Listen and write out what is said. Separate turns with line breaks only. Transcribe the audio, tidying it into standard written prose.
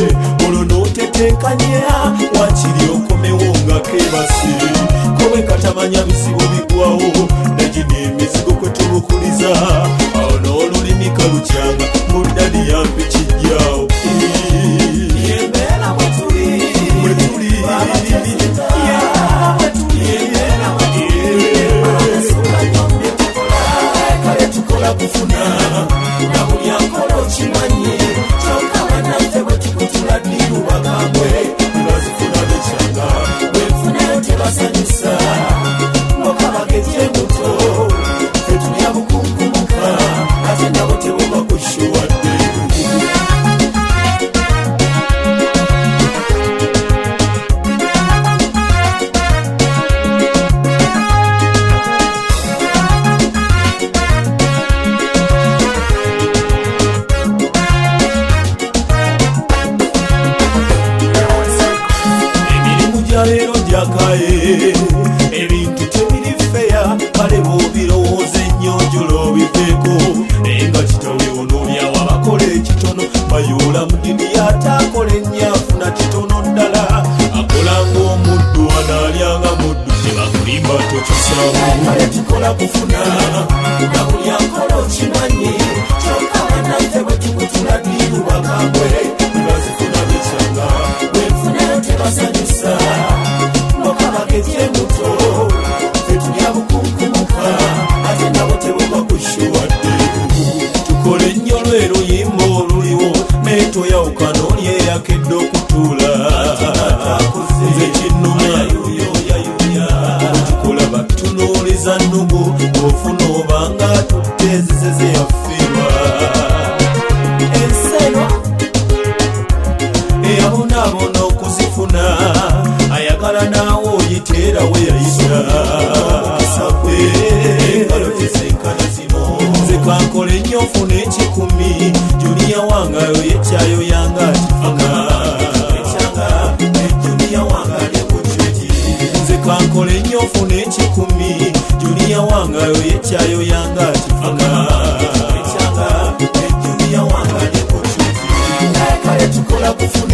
olwo n'otetenkanya wakiri okomewo nga kebase kowe katamanya bizibu bigwawo nagina emizigo kwe tulukuliza awo n'olulimi kalukyanga muddali yambi kijjawo yembeera mwetuli kale tukola kufuna na buli akola okimanyi kyokka bannaffe bwe tukutula ddiru bakambwe tebazifuna bekyanga bwenfunayo tebasanyusa mboka bagejje muto fe tulya bukunkumuka ate nabo teboba kushuwadde leero jakaye ebintu tebiri feya kale bw'obirowooza ennyonjolo obiveeko enga kitawe onoolyawo abakola ekitono bayoola mu ddini yatakola ennyafuna kitono ddala akola ng'omuddu anaalyanga muddu tebakulimba tokisaamu kale tukola kufuna nga buli akola okimanyi kyokka bannaffe bwe tukutula ddiru bakambwe tebazifuna bekyanga bwenfunayo tebasanyusa mboka bagejje muto fe tulya bukunkumuka ate nabo teboba kushuwadde tukola ennyo lwero yimba oluliwo naye toyawukana oli eyakedde okutuula nze kinnuma tukola batunuuliza nnugu ofuna obanga tutezizeze yafirwa enseno eyabonaabona okuzifuna ayagala naawe oyiteera we yayita engalo tezenkana zino nze kankole nnyo ofuna ekikumi juniya wangayo yekyayo yanga atifuna juniya wanga alekukyeki nze kankole nnyo ofuna ekikumi juniya wangayo yekyayo yanga atifuna juniya wanga alekukyeki kale tukola kufuna